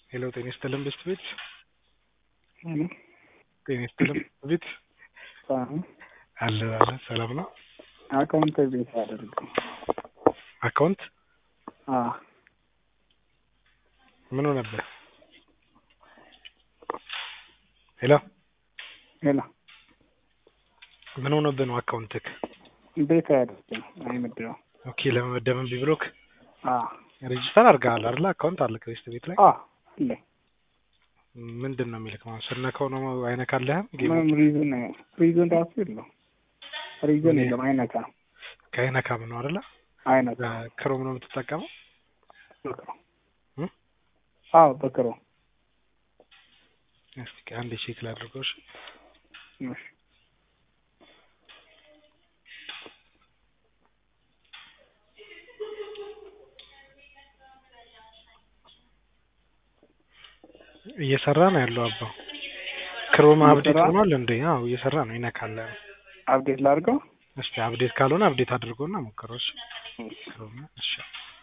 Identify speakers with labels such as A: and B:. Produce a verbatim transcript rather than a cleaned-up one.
A: ሄሎ ጤና ይስጥልን ብስት ቤት
B: ሄሎ
A: ጤና ይስጥልን ቤት
B: ሰላም
A: አለ አለ ሰላም ነው።
B: አካውንት ቤት አደረገው
A: አካውንት
B: አ
A: ምን ሆነብህ? ሄሎ
B: ሄሎ
A: ምን ሆነብህ ነው አካውንትክ?
B: ቤት አደረገው አይመድረው።
A: ኦኬ ለመመደብም ቢብሎክ
B: አ
A: ሬጂስተር አድርገሃል አይደል? አካውንት አለ ከቤት ቤት ላይ
B: አ አለ።
A: ምንድነው የሚልክ ማለት ስነካው ነው አይነካልህም? ጌም
B: ምን ሪዝን ነው? ሪዝን ራሱ የለው። ሪዝን የለም አይነካ
A: ከአይነካም ነው አይደል?
B: አይነካ
A: ክሮም ነው የምትጠቀመው?
B: በክሮ
A: እ
B: አዎ በክሮ
A: እስኪ አንዴ ቼክ ላድርገው። እሺ
B: እሺ
A: እየሰራ ነው ያለው አባ ክሮም አፕዴት ሆኗል እንዴ? አዎ እየሰራ ነው ይነካል።
B: አፕዴት ላድርገው።
A: እስቲ አፕዴት ካልሆነ አፕዴት አድርጎና ሞክረው። እሺ ክሮም እሺ